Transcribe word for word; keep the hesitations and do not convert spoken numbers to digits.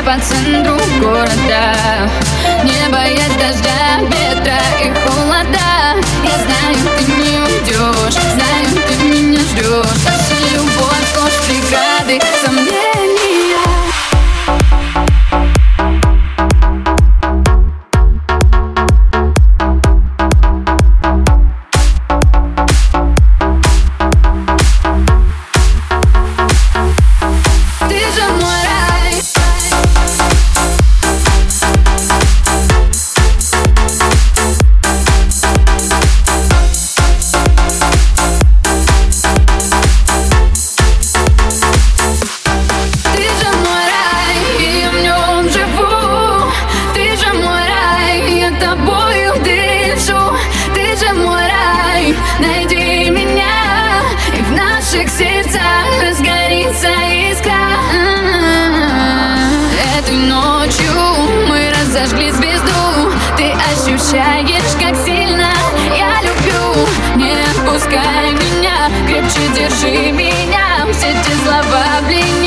по центру города, не боясь дождя, ветра и холода. Я знаю, ты не уйдешь, знаю, ты меня ждешь. Наша любовь сплошь преграды, сомнения. Найди меня, и в наших сердцах разгорится искра. Этой ночью мы разожгли звезду. Ты ощущаешь, как сильно я люблю. Не отпускай меня, крепче держи меня. Все те слова блин